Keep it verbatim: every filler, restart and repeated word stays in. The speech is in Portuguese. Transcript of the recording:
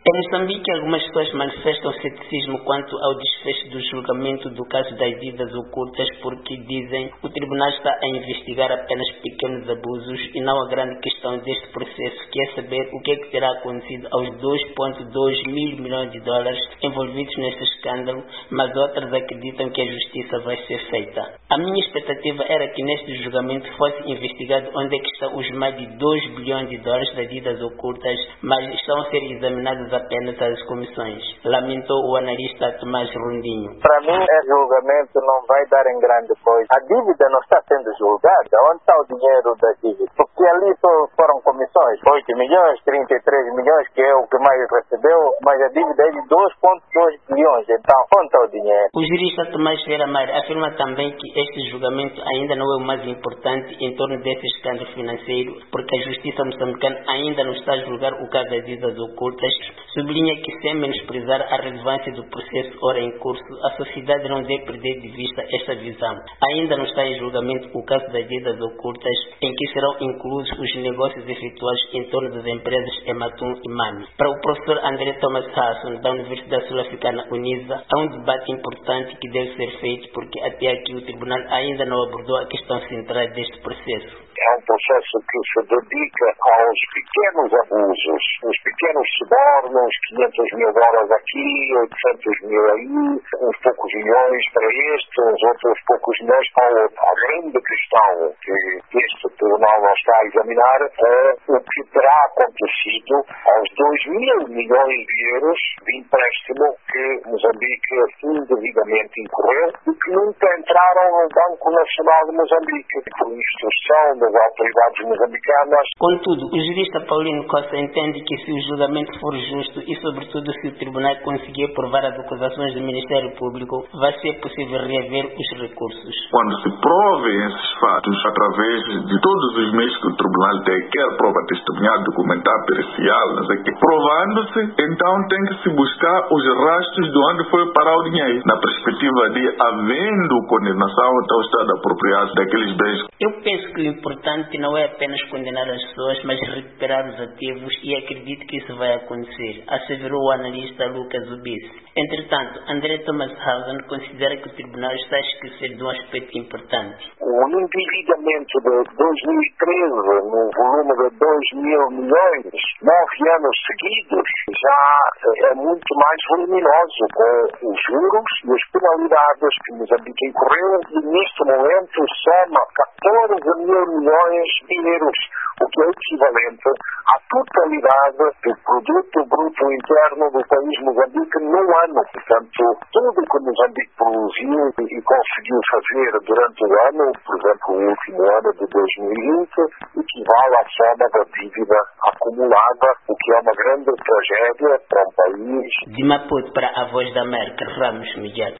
Em Moçambique, algumas pessoas manifestam ceticismo quanto ao desfecho do julgamento do caso das dívidas ocultas, porque dizem que o tribunal está a investigar apenas pequenos abusos e não a grande questão deste processo, que é saber o que é que terá acontecido aos dois vírgula dois mil milhões de dólares envolvidos neste escândalo, mas outras acreditam que a justiça vai ser feita. A minha expectativa era que neste julgamento fosse investigado onde é que estão os mais de dois bilhões de dólares das dívidas ocultas, mas estão a ser examinadas apenas as comissões, lamentou o analista Tomás Rondinho. Para mim, esse julgamento não vai dar em grande coisa. A dívida não está sendo julgada. Onde está o dinheiro da dívida? Porque ali só foram comissões, oito milhões, trinta e três milhões, que é o que mais recebeu, mas a dívida é de dois vírgula dois bilhões. Então, onde está o dinheiro? O jurista Tomás Ferreira Maia afirma também que este julgamento ainda não é o mais importante em torno desse escândalo financeiro, porque a justiça moçambicana ainda não está a julgar o caso das dívidas ocultas. Sublinha que, sem menosprezar a relevância do processo ora em curso, a sociedade não deve perder de vista esta visão. Ainda não está em julgamento o caso das dívidas ocultas, em que serão inclusos os negócios efetuados em torno das empresas Ematum e Mami. Para o professor André Thomas Hasson, da Universidade Sul-Africana UNISA, há um debate importante que deve ser feito, porque até aqui o tribunal ainda não abordou a questão central deste processo. É um processo que se dedica aos pequenos abusos, os pequenos subornos, quinhentos mil dólares aqui, oitocentos mil aí, uns poucos milhões para este, uns outros poucos milhões para o outro. A grande questão que este tribunal não está a examinar é o que terá acontecido aos dois mil milhões de euros de empréstimo que Moçambique indevidamente incorreu e que nunca entraram no Banco Nacional de Moçambique, por instrução das autoridades moçambicanas. Contudo, o jurista Paulino Costa entende que se o julgamento for justo e, sobretudo, se o tribunal conseguir provar as acusações do Ministério Público, vai ser possível reaver os recursos. Quando se provem esses fatos através de todos os meios que o tribunal tem, quer prova testemunhal, documentar, pericial, não sei o quê, provando-se, então tem que se buscar os rastros de onde foi parar o dinheiro, na perspectiva de, havendo condenação, então o Estado apropriado daqueles bens. Eu penso que o importante não é apenas condenar as pessoas, mas recuperar os ativos, e acredito que isso vai acontecer, asseverou o analista Lucas Ubice. Entretanto, André Thomas Hausen considera que o tribunal está a esquecer de um aspecto importante. O endividamento de dois mil e treze, no volume de dois mil milhões, nove anos seguidos, já é muito mais voluminoso, com os juros e as penalidades que Moçambique incorreu, e neste momento soma catorze mil milhões de euros, o que é equivalente à totalidade do produto bruto interno do país Moçambique no ano. Portanto, tudo que Moçambique produziu e conseguiu fazer durante o ano, por exemplo, o último ano de dois mil e vinte, equivale à soma da dívida acumulada, o que é uma grande tragédia para um país. De Maputo para a Voz da América, Ramos Miguel.